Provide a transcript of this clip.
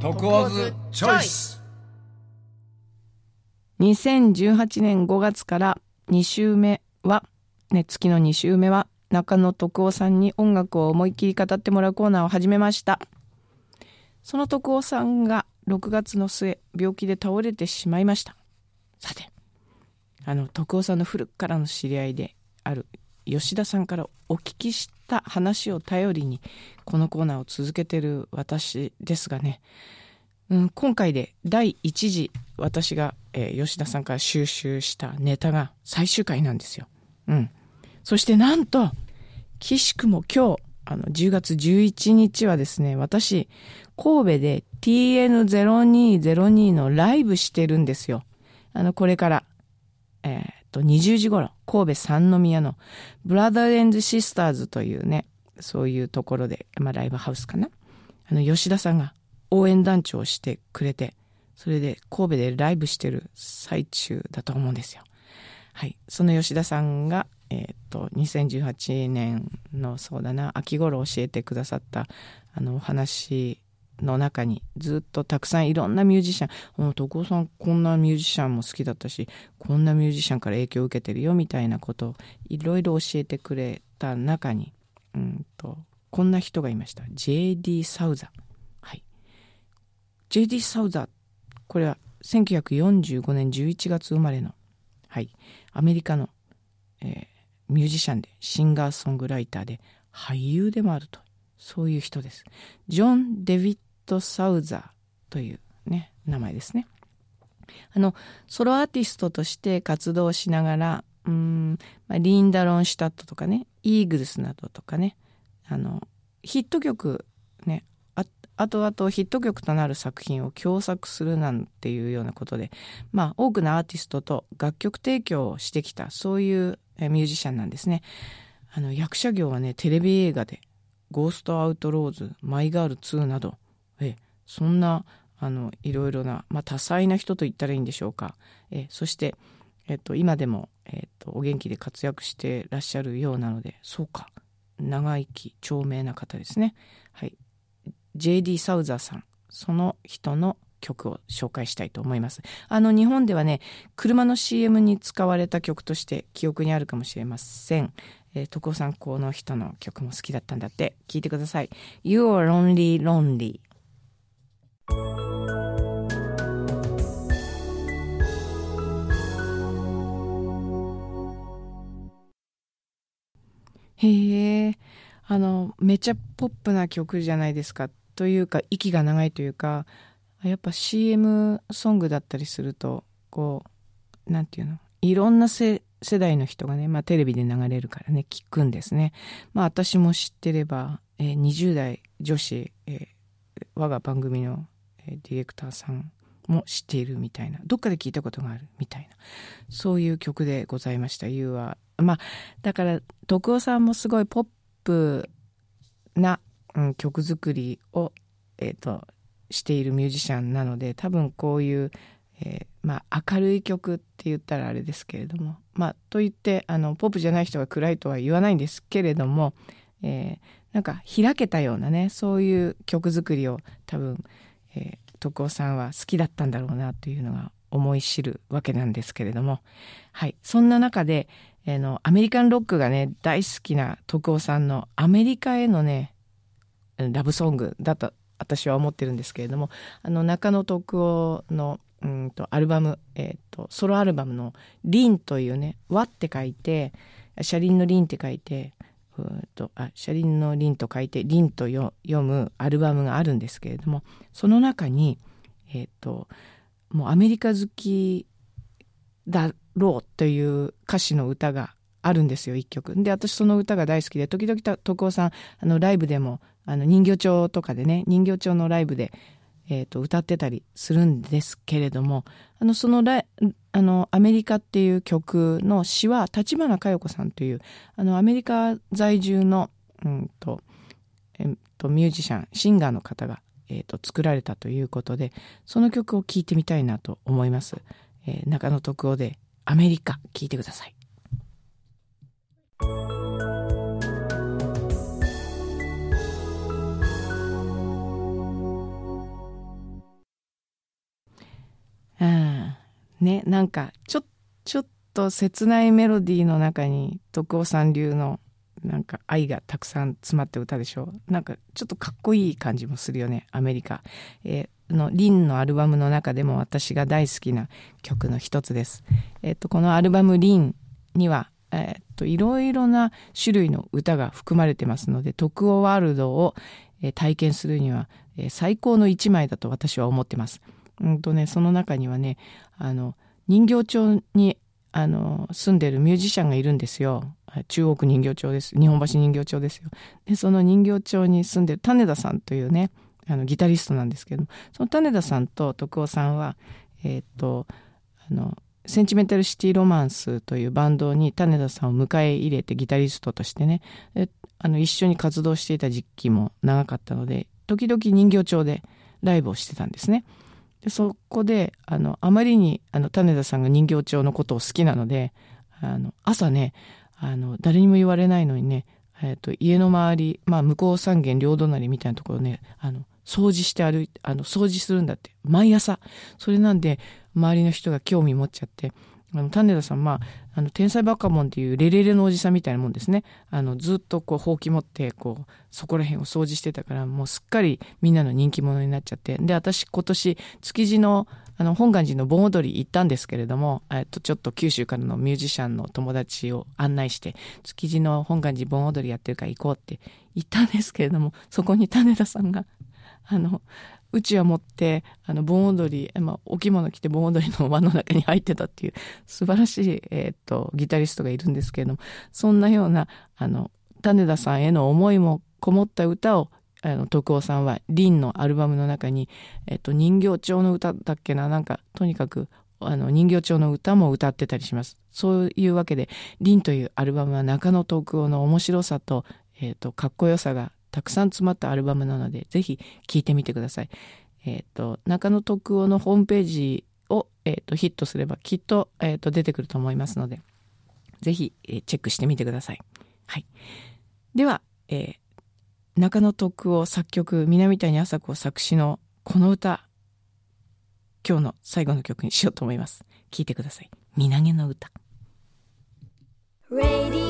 トクオズチョイス。 2018年5月から2週目は、月の2週目は中野徳夫さんに音楽を思いっきり語ってもらうコーナーを始めました。その徳夫さんが6月の末病気で倒れてしまいました。さて、徳夫さんの古くからの知り合いである吉田さんからお聞きした話を頼りにこのコーナーを続けている私ですがね、今回で第1次私が、吉田さんから収集したネタが最終回なんですよ。そしてなんと奇しくも今日10月11日はですね、私神戸で TN0202 のライブしてるんですよ。これから20時頃神戸三宮のブラザー&シスターズというね、そういうところで、ライブハウスかな、吉田さんが応援団長をしてくれて、それで神戸でライブしてる最中だと思うんですよ。はい、その吉田さんが2018年のそうだな秋頃教えてくださったお話の中にずっとたくさんいろんなミュージシャン、徳夫さんこんなミュージシャンも好きだったし、こんなミュージシャンから影響を受けてるよみたいなことをいろいろ教えてくれた中にこんな人がいました。 J.D. サウザー。はい、J.D. サウザー、これは1945年11月生まれの、はい、アメリカの、ミュージシャンでシンガーソングライターで俳優でもあると、そういう人です。ジョン・デビッド・サウザーというね名前ですね。ソロアーティストとして活動しながらリンダ・ロンシュタットとかね、イーグルスなどとかね、ヒット曲ね、後々ヒット曲となる作品を共作するなんていうようなことで、多くのアーティストと楽曲提供をしてきた、そういうミュージシャンなんですね。役者業はね、テレビ映画でゴーストアウトローズ、マイガール2など、そんないろいろな、多彩な人と言ったらいいんでしょうか。そして、今でも、お元気で活躍してらっしゃるようなので、そうか、長生き長命な方ですね。はい、J.D. サウザーさん、その人の曲を紹介したいと思います。日本ではね、車の CM に使われた曲として記憶にあるかもしれません。徳夫さん、この人の曲も好きだったんだって。聞いてください。 You are lonely lonely。 へえ、めっちゃポップな曲じゃないですか。というか息が長いというか、やっぱ CM ソングだったりするとこうなんていうの、いろんな世代の人がね、テレビで流れるからね聞くんですね。私も知ってれば、20代女子、我が番組の、ディレクターさんも知っているみたいな、どっかで聞いたことがあるみたいな、そういう曲でございました。Youはだから徳夫さんもすごいポップな、曲作りを、しているミュージシャンなので、多分こういう、明るい曲って言ったらあれですけれども、と言ってポップじゃない人が暗いとは言わないんですけれども、なんか開けたようなね、そういう曲作りを多分、徳夫さんは好きだったんだろうなというのが思い知るわけなんですけれども、はい、そんな中で、アメリカンロックがね大好きな徳夫さんのアメリカへのねラブソングだと私は思ってるんですけれども、中野徳夫のアルバム、ソロアルバムのリンというね、和って書いて車輪の輪って書いて車輪の輪と書いてリンと読むアルバムがあるんですけれども、その中にもうアメリカ好きだろうという歌詞の歌があるんですよ、一曲で。私その歌が大好きで、時々徳夫さんライブでも人形町とかでね、人形町のライブで、歌ってたりするんですけれども、そのアメリカっていう曲の詩は立花佳代子さんというアメリカ在住のミュージシャンシンガーの方が、作られたということで、その曲を聴いてみたいなと思います。中野徳夫でアメリカ、聴いてください。 ね、なんかちょっと切ないメロディーの中に徳尾さん流のなんか愛がたくさん詰まった歌でしょ。なんかちょっとかっこいい感じもするよね、アメリカ。リンのアルバムの中でも私が大好きな曲の一つです。このアルバムリンには、いろいろな種類の歌が含まれてますので、徳尾ワールドを、体験するには、最高の一枚だと私は思ってます。その中にはね、人形町に住んでるミュージシャンがいるんですよ。中央区人形町です。日本橋人形町ですよ。で、その人形町に住んでる種田さんというね、ギタリストなんですけども、その種田さんと徳尾さんは、センチメンタルシティロマンスというバンドに種田さんを迎え入れてギタリストとしてね、一緒に活動していた時期も長かったので、時々人形町でライブをしてたんですね。でそこであまりに種田さんが人形町のことを好きなので、朝ね誰にも言われないのにね、家の周り、向こう三軒両隣みたいなところね掃除して掃除するんだって、毎朝。それなんで周りの人が興味持っちゃって、種田さん、天才バカモンっていうレレレのおじさんみたいなもんですね。ずっとこう、ほうき持って、こう、そこら辺を掃除してたから、もうすっかりみんなの人気者になっちゃって。で、私今年、築地の、本願寺の盆踊り行ったんですけれども、ちょっと九州からのミュージシャンの友達を案内して、築地の本願寺盆踊りやってるから行こうって言ったんですけれども、そこに種田さんが、うちわ持って、盆踊り、お着物着て盆踊りの輪の中に入ってたっていう素晴らしい、ギタリストがいるんですけれども、そんなような、種田さんへの思いもこもった歌を、徳尾さんは、リンのアルバムの中に、人形町の歌だっけな、なんか、とにかく、人形町の歌も歌ってたりします。そういうわけで、リンというアルバムは中野徳尾の面白さと、かっこよさがたくさん詰まったアルバムなので、ぜひ聴いてみてください。中野徳尾のホームページを、ヒットすればきっと、出てくると思いますので、ぜひ、チェックしてみてください。はい。では、中野徳尾作曲、南谷麻子作詞のこの歌、今日の最後の曲にしようと思います。聴いてください。身投げの歌。